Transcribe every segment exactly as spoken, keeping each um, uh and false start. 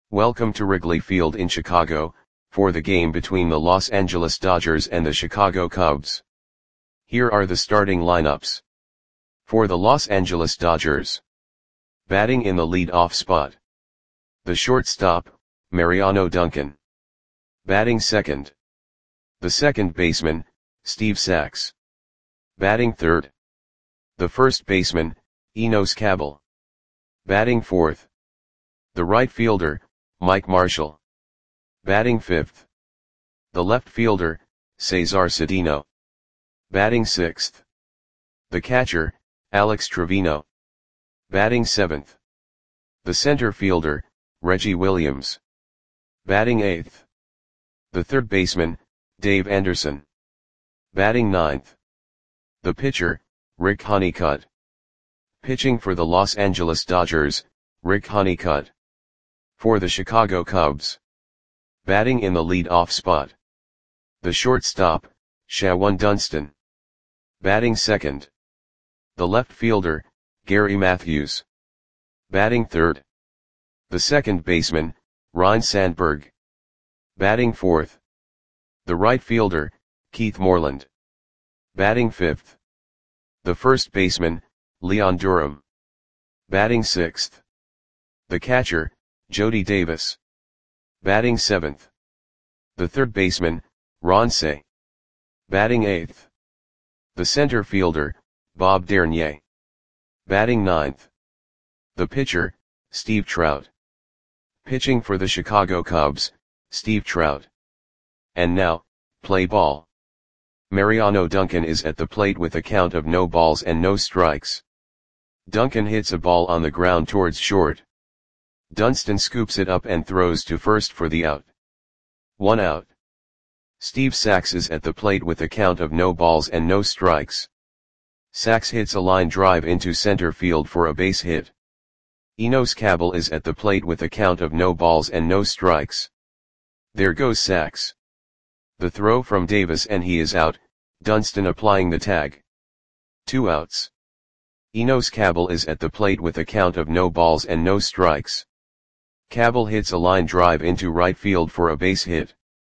Welcome to Wrigley Field in Chicago, for the game between the Los Angeles Dodgers and the Chicago Cubs. Here are the starting lineups. For the Los Angeles Dodgers. Batting in the lead-off spot. The shortstop, Mariano Duncan. Batting second. The second baseman, Steve Sax. Batting third. The first baseman, Enos Cabell. Batting fourth. The right fielder, Mike Marshall. Batting fifth. The left fielder, Cesar Cedeno. Batting sixth. The catcher, Alex Trevino. Batting seventh. The center fielder, Reggie Williams. Batting eighth. The third baseman, Dave Anderson. Batting ninth. The pitcher, Rick Honeycutt. Pitching for the Los Angeles Dodgers, Rick Honeycutt. For the Chicago Cubs. Batting in the lead-off spot. The shortstop, Shawon Dunston. Batting second. The left fielder, Gary Matthews. Batting third. The second baseman, Ryne Sandberg. Batting fourth. The right fielder, Keith Moreland. Batting fifth. The first baseman, Leon Durham. Batting sixth. The catcher, Jody Davis. Batting seventh. The third baseman, Ron Cey. Batting eighth. The center fielder, Bob Dernier. Batting ninth. The pitcher, Steve Trout. Pitching for the Chicago Cubs, Steve Trout. And now, play ball. Mariano Duncan is at the plate with a count of no balls and no strikes. Duncan hits a ball on the ground towards short. Dunston scoops it up and throws to first for the out. One out. Steve Sax is at the plate with a count of no balls and no strikes. Sax hits a line drive into center field for a base hit. Enos Cabell is at the plate with a count of no balls and no strikes. There goes Sax. The throw from Davis and he is out, Dunston applying the tag. Two outs. Enos Cabell is at the plate with a count of no balls and no strikes. Cabell hits a line drive into right field for a base hit.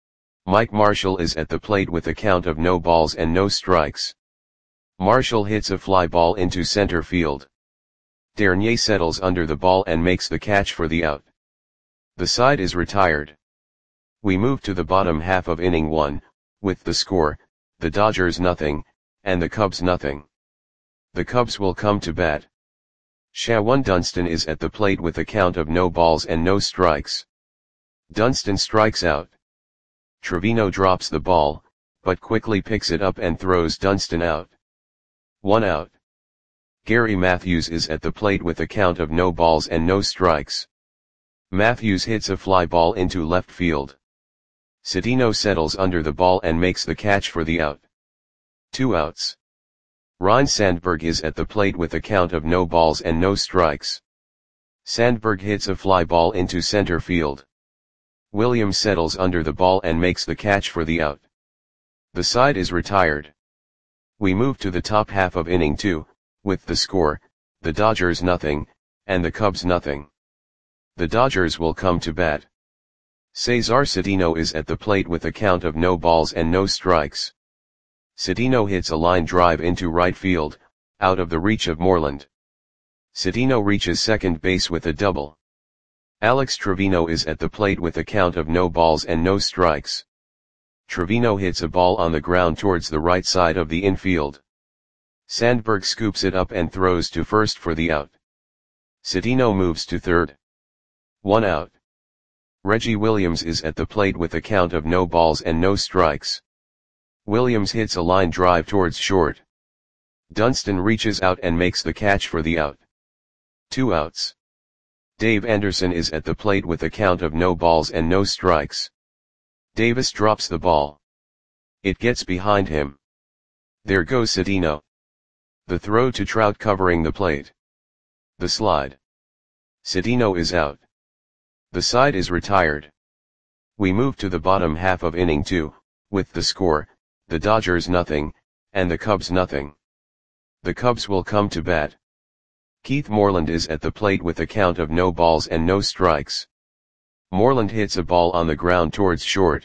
Mike Marshall is at the plate with a count of no balls and no strikes. Marshall hits a fly ball into center field. Dernier settles under the ball and makes the catch for the out. The side is retired. We move to the bottom half of inning one, with the score, the Dodgers nothing, and the Cubs nothing. The Cubs will come to bat. Shawon Dunston is at the plate with a count of no balls and no strikes. Dunston strikes out. Trevino drops the ball, but quickly picks it up and throws Dunston out. One out. Gary Matthews is at the plate with a count of no balls and no strikes. Matthews hits a fly ball into left field. Cedeno settles under the ball and makes the catch for the out. Two outs. Ryne Sandberg is at the plate with a count of no balls and no strikes. Sandberg hits a fly ball into center field. Williams settles under the ball and makes the catch for the out. The side is retired. We move to the top half of inning two, with the score, the Dodgers nothing, and the Cubs nothing. The Dodgers will come to bat. Cesar Cedeno is at the plate with a count of no balls and no strikes. Cedeno hits a line drive into right field, out of the reach of Moreland. Cedeno reaches second base with a double. Alex Trevino is at the plate with a count of no balls and no strikes. Trevino hits a ball on the ground towards the right side of the infield. Sandberg scoops it up and throws to first for the out. Cedeno moves to third. One out. Reggie Williams is at the plate with a count of no balls and no strikes. Williams hits a line drive towards short. Dunston reaches out and makes the catch for the out. Two outs. Dave Anderson is at the plate with a count of no balls and no strikes. Davis drops the ball. It gets behind him. There goes Cedeno. The throw to Trout covering the plate. The slide. Cedeno is out. The side is retired. We move to the bottom half of inning two, with the score, the Dodgers nothing, and the Cubs nothing. The Cubs will come to bat. Keith Moreland is at the plate with a count of no balls and no strikes. Moreland hits a ball on the ground towards short.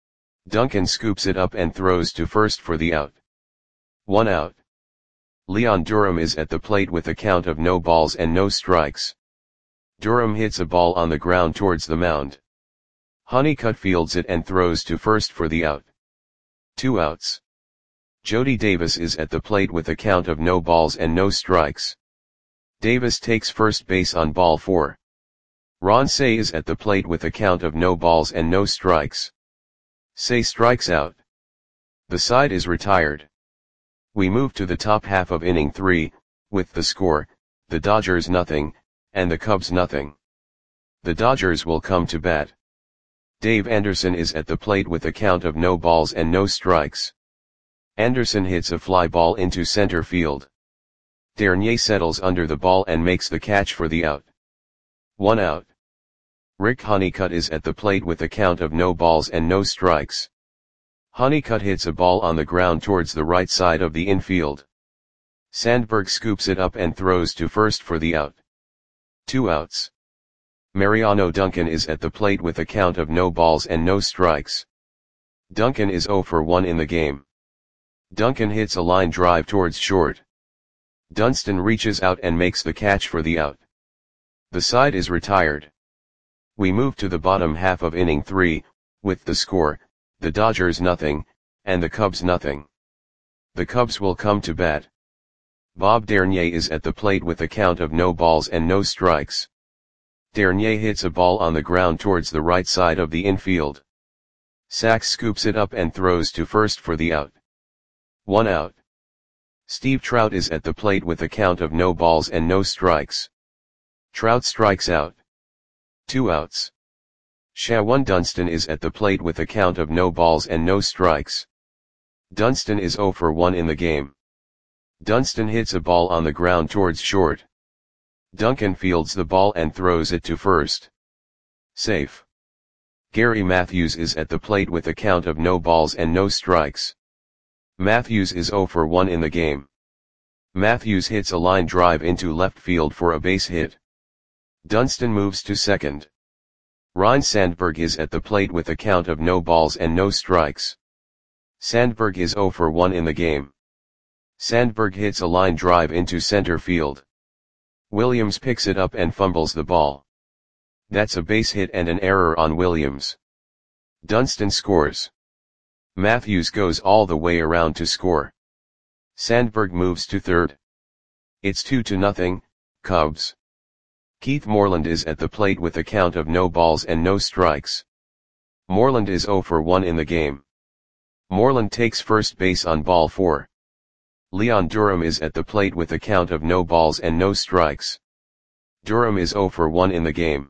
Duncan scoops it up and throws to first for the out. One out. Leon Durham is at the plate with a count of no balls and no strikes. Durham hits a ball on the ground towards the mound. Honeycutt fields it and throws to first for the out. Two outs. Jody Davis is at the plate with a count of no balls and no strikes. Davis takes first base on ball four. Ron Cey is at the plate with a count of no balls and no strikes. Cey strikes out. The side is retired. We move to the top half of inning three, with the score, the Dodgers nothing, and the Cubs nothing. The Dodgers will come to bat. Dave Anderson is at the plate with a count of no balls and no strikes. Anderson hits a fly ball into center field. Dernier settles under the ball and makes the catch for the out. One out. Rick Honeycutt is at the plate with a count of no balls and no strikes. Honeycutt hits a ball on the ground towards the right side of the infield. Sandberg scoops it up and throws to first for the out. Two outs. Mariano Duncan is at the plate with a count of no balls and no strikes. Duncan is oh for one in the game. Duncan hits a line drive towards short. Dunston reaches out and makes the catch for the out. The side is retired. We move to the bottom half of inning three, with the score, the Dodgers nothing, and the Cubs nothing. The Cubs will come to bat. Bob Dernier is at the plate with a count of no balls and no strikes. Dernier hits a ball on the ground towards the right side of the infield. Sachs scoops it up and throws to first for the out. One out. Steve Trout is at the plate with a count of no balls and no strikes. Trout strikes out. Two outs. Shawan Dunston is at the plate with a count of no balls and no strikes. Dunston is oh for one in the game. Dunston hits a ball on the ground towards short. Duncan fields the ball and throws it to first. Safe. Gary Matthews is at the plate with a count of no balls and no strikes. Matthews is oh for one in the game. Matthews hits a line drive into left field for a base hit. Dunston moves to second. Ryne Sandberg is at the plate with a count of no balls and no strikes. Sandberg is oh for one in the game. Sandberg hits a line drive into center field. Williams picks it up and fumbles the ball. That's a base hit and an error on Williams. Dunston scores. Matthews goes all the way around to score. Sandberg moves to third. It's two to nothing, Cubs. Keith Moreland is at the plate with a count of no balls and no strikes. Moreland is oh for one in the game. Moreland takes first base on ball four. Leon Durham is at the plate with a count of no balls and no strikes. Durham is oh for one in the game.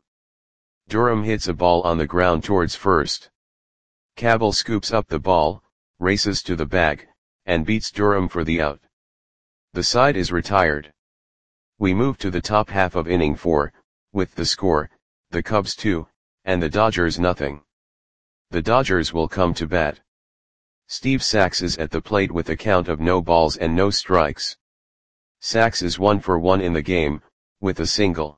Durham hits a ball on the ground towards first. Cabell scoops up the ball, races to the bag, and beats Durham for the out. The side is retired. We move to the top half of inning four, with the score, the Cubs two, and the Dodgers nothing. The Dodgers will come to bat. Steve Sachs is at the plate with a count of no balls and no strikes. Sachs is one for one in the game, with a single.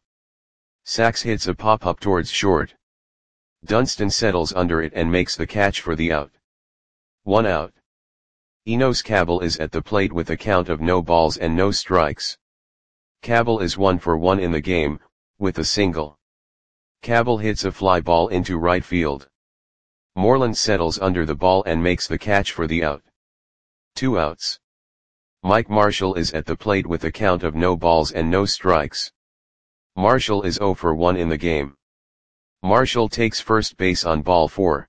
Sachs hits a pop-up towards short. Dunston settles under it and makes the catch for the out. One out. Enos Cabell is at the plate with a count of no balls and no strikes. Cabell is one for one in the game, with a single. Cabell hits a fly ball into right field. Moreland settles under the ball and makes the catch for the out. Two outs. Mike Marshall is at the plate with a count of no balls and no strikes. Marshall is oh for one in the game. Marshall takes first base on ball four.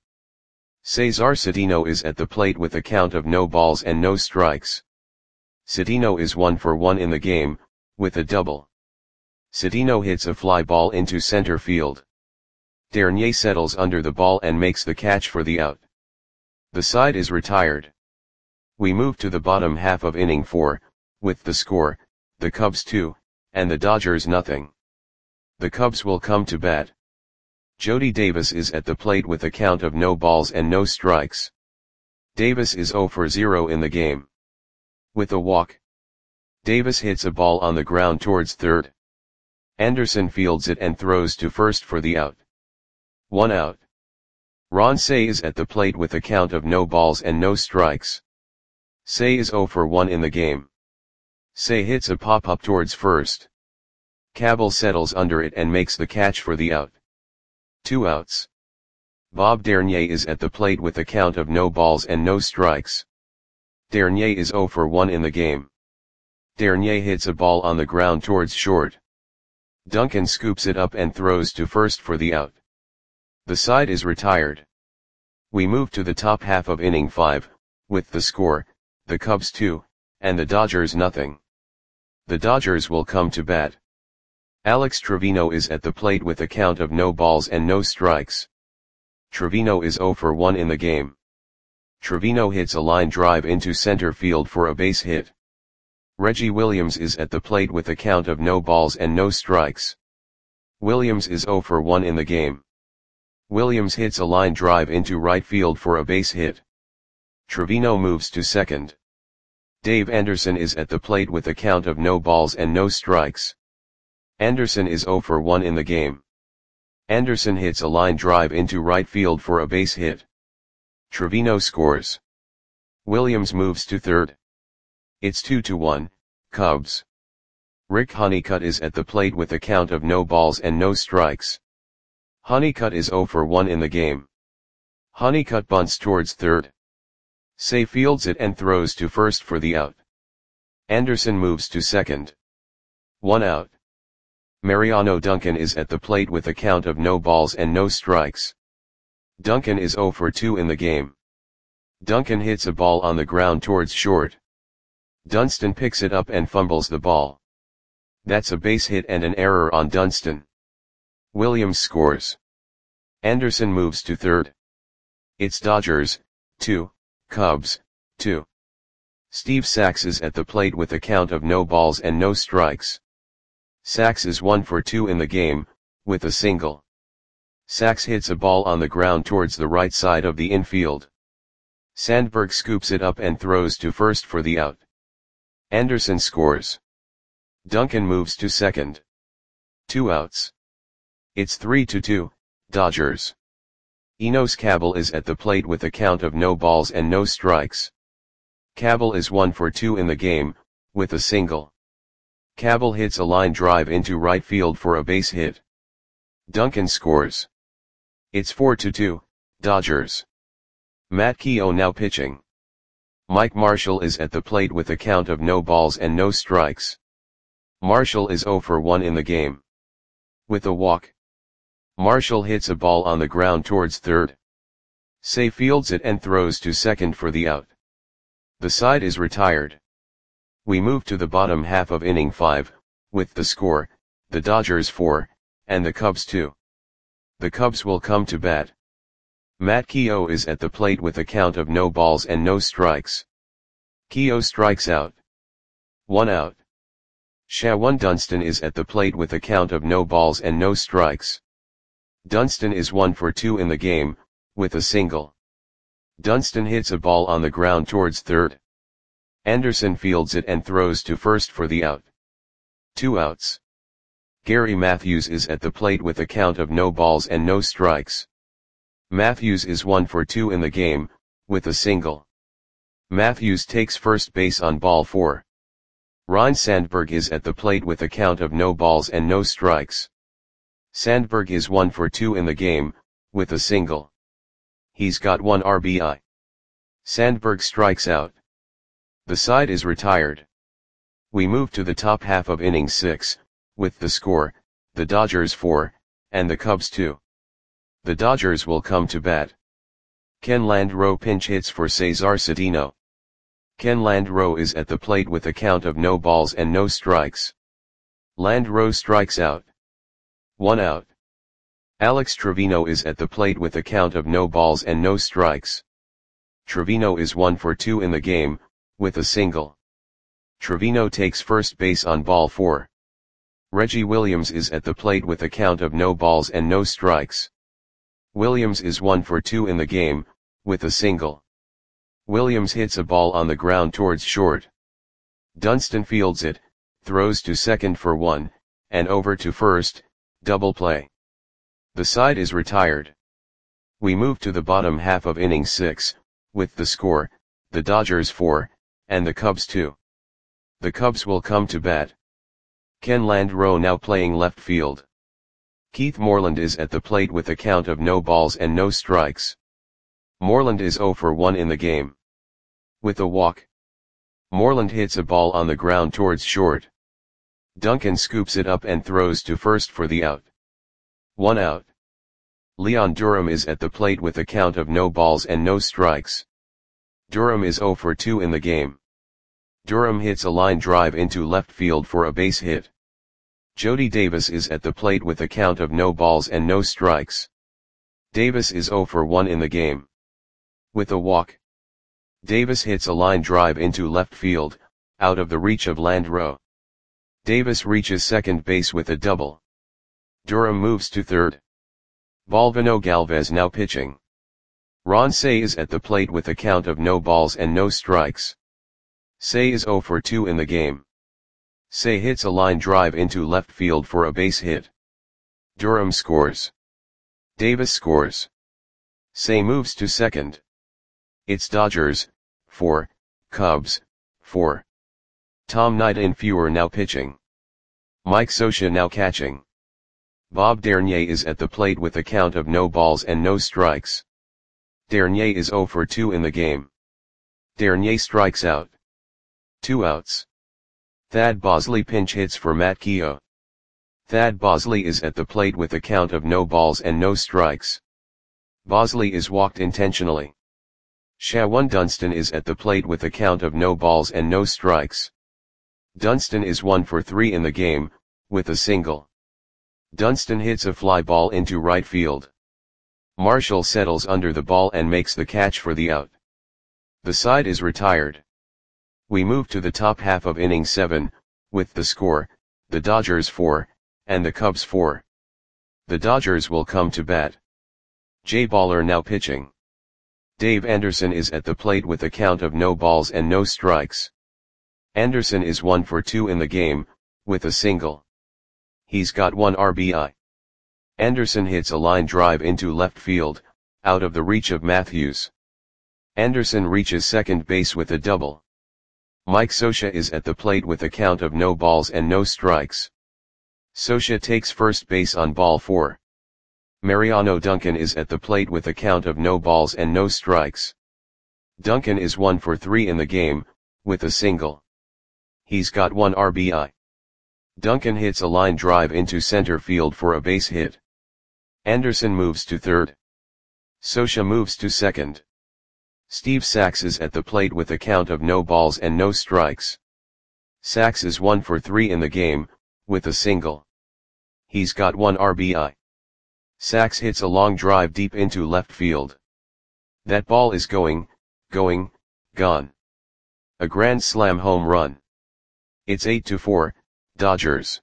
Cesar Cedeno is at the plate with a count of no balls and no strikes. Cedeno is one for one in the game, with a double. Cedeno hits a fly ball into center field. Dernier settles under the ball and makes the catch for the out. The side is retired. We move to the bottom half of inning four, with the score, the Cubs two, and the Dodgers nothing. The Cubs will come to bat. Jody Davis is at the plate with a count of no balls and no strikes. Davis is oh for zero in the game. With a walk. Davis hits a ball on the ground towards third. Anderson fields it and throws to first for the out. One out. Ron Cey is at the plate with a count of no balls and no strikes. Cey is zero for one in the game. Cey hits a pop-up towards first. Cabell settles under it and makes the catch for the out. Two outs. Bob Dernier is at the plate with a count of no balls and no strikes. Dernier is zero for one in the game. Dernier hits a ball on the ground towards short. Duncan scoops it up and throws to first for the out. The side is retired. We move to the top half of inning five, with the score, the Cubs two, and the Dodgers nothing. The Dodgers will come to bat. Alex Trevino is at the plate with a count of no balls and no strikes. Trevino is zero for one in the game. Trevino hits a line drive into center field for a base hit. Reggie Williams is at the plate with a count of no balls and no strikes. Williams is zero for one in the game. Williams hits a line drive into right field for a base hit. Trevino moves to second. Dave Anderson is at the plate with a count of no balls and no strikes. Anderson is zero for one in the game. Anderson hits a line drive into right field for a base hit. Trevino scores. Williams moves to third. It's two to one, Cubs. Rick Honeycutt is at the plate with a count of no balls and no strikes. Honeycutt is zero for one in the game. Honeycutt bunts towards third. Cey fields it and throws to first for the out. Anderson moves to second. One out. Mariano Duncan is at the plate with a count of no balls and no strikes. Duncan is zero for two in the game. Duncan hits a ball on the ground towards short. Dunston picks it up and fumbles the ball. That's a base hit and an error on Dunston. Williams scores. Anderson moves to third. It's Dodgers, two, Cubs, two. Steve Sax is at the plate with a count of no balls and no strikes. Sax is one for two in the game, with a single. Sax hits a ball on the ground towards the right side of the infield. Sandberg scoops it up and throws to first for the out. Anderson scores. Duncan moves to second. Two outs. It's three to two, Dodgers. Enos Cabell is at the plate with a count of no balls and no strikes. Cabell is one for two in the game, with a single. Cabell hits a line drive into right field for a base hit. Duncan scores. It's four to two, Dodgers. Matt Keough now pitching. Mike Marshall is at the plate with a count of no balls and no strikes. Marshall is zero for one in the game. With a walk. Marshall hits a ball on the ground towards third. Cey fields it and throws to second for the out. The side is retired. We move to the bottom half of inning five, with the score, the Dodgers four, and the Cubs two. The Cubs will come to bat. Matt Keough is at the plate with a count of no balls and no strikes. Keough strikes out. One out. Shawan Dunston is at the plate with a count of no balls and no strikes. Dunston is one for two in the game, with a single. Dunston hits a ball on the ground towards third. Anderson fields it and throws to first for the out. Two outs. Gary Matthews is at the plate with a count of no balls and no strikes. Matthews is one for two in the game, with a single. Matthews takes first base on ball four. Ryne Sandberg is at the plate with a count of no balls and no strikes. Sandberg is one for two in the game, with a single. He's got one R B I. Sandberg strikes out. The side is retired. We move to the top half of inning six, with the score, the Dodgers four, and the Cubs two. The Dodgers will come to bat. Ken Landreau pinch hits for Cesar Cedeno. Ken Landreau is at the plate with a count of no balls and no strikes. Landreau strikes out. One out. Alex Trevino is at the plate with a count of no balls and no strikes. Trevino is one for two in the game, with a single. Trevino takes first base on ball four. Reggie Williams is at the plate with a count of no balls and no strikes. Williams is one for two in the game, with a single. Williams hits a ball on the ground towards short. Dunston fields it, throws to second for one, and over to first, double play. The side is retired. We move to the bottom half of inning six, with the score, the Dodgers four, and the Cubs two. The Cubs will come to bat. Ken Landreau now playing left field. Keith Moreland is at the plate with a count of no balls and no strikes. Moreland is oh for one in the game. With a walk. Moreland hits a ball on the ground towards short. Duncan scoops it up and throws to first for the out. One out. Leon Durham is at the plate with a count of no balls and no strikes. Durham is oh for two in the game. Durham hits a line drive into left field for a base hit. Jody Davis is at the plate with a count of no balls and no strikes. Davis is oh for one in the game. With a walk. Davis hits a line drive into left field, out of the reach of Landreau. Davis reaches second base with a double. Durham moves to third. Balvino Galvez now pitching. Ron Cey is at the plate with a count of no balls and no strikes. Cey is oh for two in the game. Cey hits a line drive into left field for a base hit. Durham scores. Davis scores. Cey moves to second. It's Dodgers, four, Cubs, four. Tom Nightinfuer now pitching. Mike Scioscia now catching. Bob Dernier is at the plate with a count of no balls and no strikes. Dernier is oh for two in the game. Dernier strikes out. Two outs. Thad Bosley pinch hits for Matt Keough. Thad Bosley is at the plate with a count of no balls and no strikes. Bosley is walked intentionally. Shawan Dunston is at the plate with a count of no balls and no strikes. Dunston is one for three in the game, with a single. Dunston hits a fly ball into right field. Marshall settles under the ball and makes the catch for the out. The side is retired. We move to the top half of inning seven, with the score, the Dodgers four, and the Cubs four. The Dodgers will come to bat. Jay Baller now pitching. Dave Anderson is at the plate with a count of no balls and no strikes. Anderson is one for two in the game, with a single. He's got one R B I. Anderson hits a line drive into left field, out of the reach of Matthews. Anderson reaches second base with a double. Mike Scioscia is at the plate with a count of no balls and no strikes. Scioscia takes first base on ball four. Mariano Duncan is at the plate with a count of no balls and no strikes. Duncan is one for three in the game, with a single. He's got one R B I. Duncan hits a line drive into center field for a base hit. Anderson moves to third. Scioscia moves to second. Steve Sax is at the plate with a count of no balls and no strikes. Sax is one for three in the game, with a single. He's got one R B I. Sax hits a long drive deep into left field. That ball is going, going, gone. A grand slam home run. It's eight to four, Dodgers.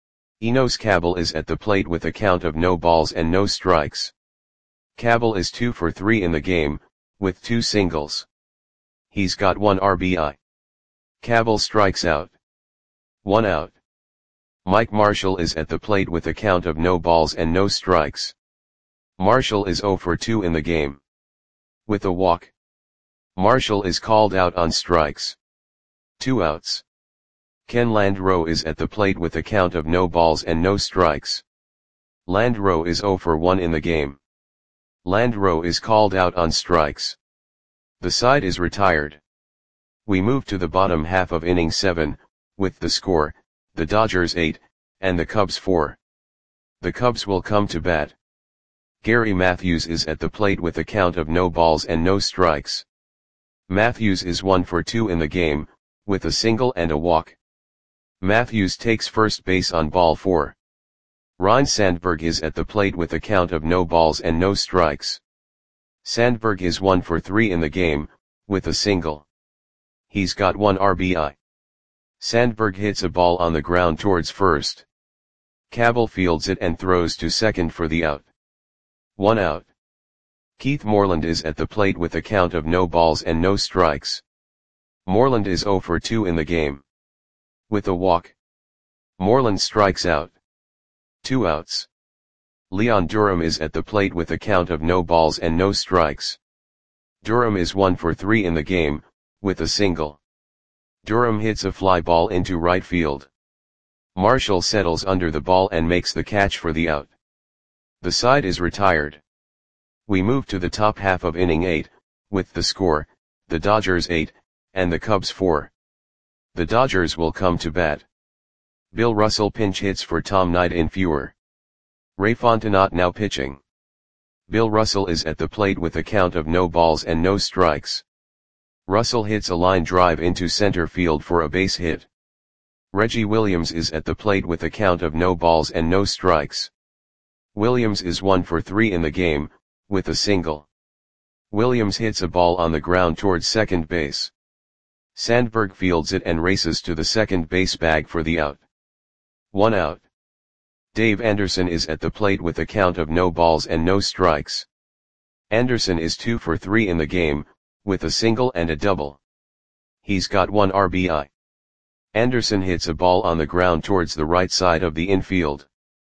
Enos Cabell is at the plate with a count of no balls and no strikes. Cabell is two for three in the game, with two singles. He's got one R B I. Cabell strikes out. One out. Mike Marshall is at the plate with a count of no balls and no strikes. Marshall is oh for two in the game. With a walk. Marshall is called out on strikes. Two outs. Ken Landreau is at the plate with a count of no balls and no strikes. Landreau is oh for one in the game. Landreau is called out on strikes. The side is retired. We move to the bottom half of inning seven, with the score, the Dodgers eight, and the Cubs four. The Cubs will come to bat. Gary Matthews is at the plate with a count of no balls and no strikes. Matthews is one for two in the game, with a single and a walk. Matthews takes first base on ball four. Ryne Sandberg is at the plate with a count of no balls and no strikes. Sandberg is one for three in the game, with a single. He's got one R B I. Sandberg hits a ball on the ground towards first. Cabell fields it and throws to second for the out. One out. Keith Moreland is at the plate with a count of no balls and no strikes. Moreland is oh for two in the game. With a walk. Moreland strikes out. Two outs. Leon Durham is at the plate with a count of no balls and no strikes. Durham is one for three in the game, with a single. Durham hits a fly ball into right field. Marshall settles under the ball and makes the catch for the out. The side is retired. We move to the top half of inning eight, with the score, the Dodgers eight, and the Cubs four. The Dodgers will come to bat. Bill Russell pinch hits for Tom Knight in fewer. Ray Fontenot now pitching. Bill Russell is at the plate with a count of no balls and no strikes. Russell hits a line drive into center field for a base hit. Reggie Williams is at the plate with a count of no balls and no strikes. Williams is one for three in the game, with a single. Williams hits a ball on the ground towards second base. Sandberg fields it and races to the second base bag for the out. One out. Dave Anderson is at the plate with a count of no balls and no strikes. Anderson is two for three in the game, with a single and a double. He's got one R B I. Anderson hits a ball on the ground towards the right side of the infield.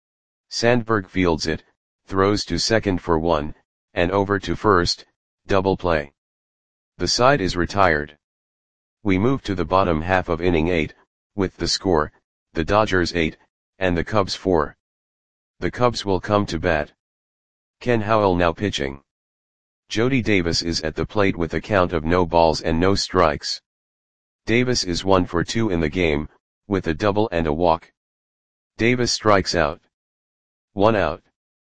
Sandberg fields it, throws to second for one, and over to first, double play. The side is retired. We move to the bottom half of inning eight, with the score, the Dodgers eight, and the Cubs four. The Cubs will come to bat. Ken Howell now pitching. Jody Davis is at the plate with a count of no balls and no strikes. Davis is one for two in the game, with a double and a walk. Davis strikes out. One out.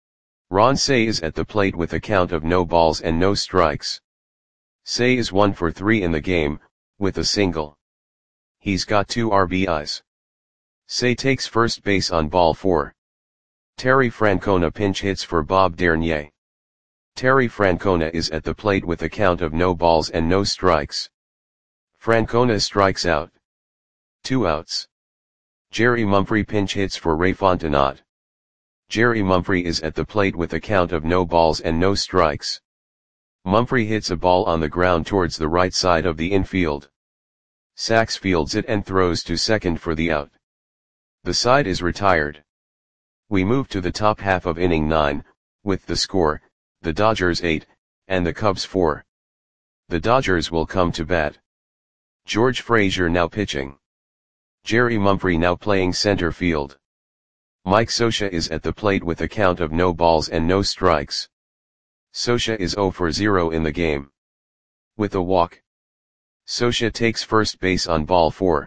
Ron Cey is at the plate with a count of no balls and no strikes. Cey is one for three in the game, with a single. He's got two R B Is. Cey takes first base on ball four. Terry Francona pinch hits for Bob Dernier. Terry Francona is at the plate with a count of no balls and no strikes. Francona strikes out. Two outs. Jerry Mumphrey pinch hits for Ray Fontenot. Jerry Mumphrey is at the plate with a count of no balls and no strikes. Mumphrey hits a ball on the ground towards the right side of the infield. Sachs fields it and throws to second for the out. The side is retired. We move to the top half of inning nine, with the score, the Dodgers eight, and the Cubs four. The Dodgers will come to bat. George Frazier now pitching. Jerry Mumphrey now playing center field. Mike Scioscia is at the plate with a count of no balls and no strikes. Scioscia is zero for zero in the game. With a walk. Scioscia takes first base on ball four.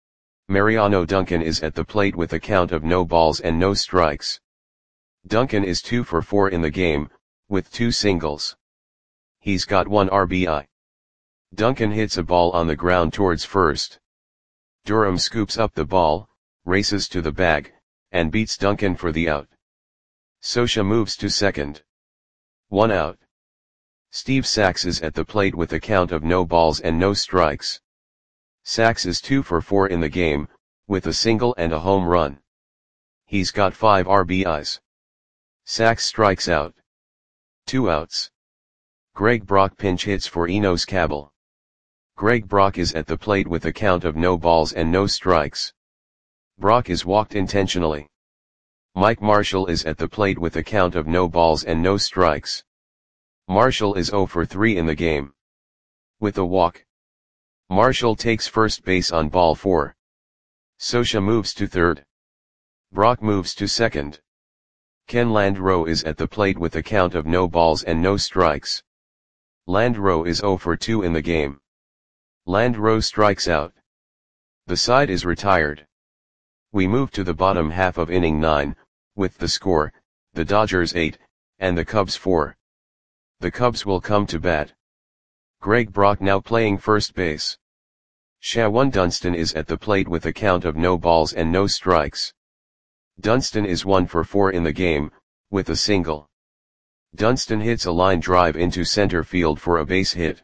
Mariano Duncan is at the plate with a count of no balls and no strikes. Duncan is two for four in the game, with two singles. He's got one R B I. Duncan hits a ball on the ground towards first. Durham scoops up the ball, races to the bag, and beats Duncan for the out. Scioscia moves to second. One out. Steve Sachs is at the plate with a count of no balls and no strikes. Sachs is two for four in the game, with a single and a home run. He's got five R B Is. Sachs strikes out. Two outs. Greg Brock pinch hits for Enos Cabell. Greg Brock is at the plate with a count of no balls and no strikes. Brock is walked intentionally. Mike Marshall is at the plate with a count of no balls and no strikes. Marshall is zero for three in the game. With a walk. Marshall takes first base on ball four. Scioscia moves to third. Brock moves to second. Ken Landreau is at the plate with a count of no balls and no strikes. Landreau is zero for two in the game. Landreau strikes out. The side is retired. We move to the bottom half of inning nine, with the score, the Dodgers eight, and the Cubs four. The Cubs will come to bat. Greg Brock now playing first base. Shawan Dunston is at the plate with a count of no balls and no strikes. Dunston is one for four in the game, with a single. Dunston hits a line drive into center field for a base hit.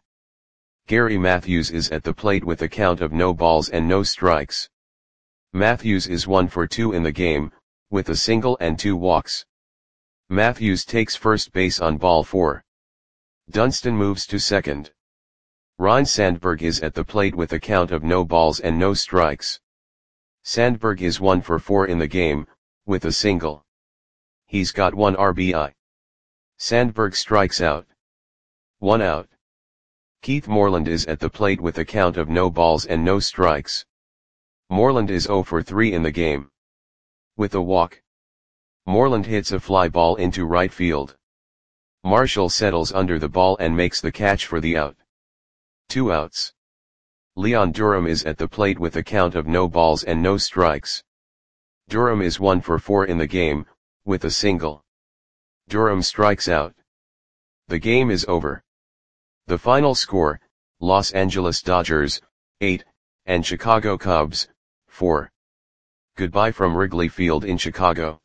Gary Matthews is at the plate with a count of no balls and no strikes. Matthews is one for two in the game, with a single and two walks. Matthews takes first base on ball four. Dunston moves to second. Ryne Sandberg is at the plate with a count of no balls and no strikes. Sandberg is one for four in the game, with a single. he's got one R B I. Sandberg strikes out. One out. Keith Moreland is at the plate with a count of no balls and no strikes. Moreland is zero for three in the game. With a walk, Moreland hits a fly ball into right field. Marshall settles under the ball and makes the catch for the out. Two outs. Leon Durham is at the plate with a count of no balls and no strikes. Durham is one for four in the game, with a single. Durham strikes out. The game is over. The final score, Los Angeles Dodgers, eight, and Chicago Cubs, four. Goodbye from Wrigley Field in Chicago.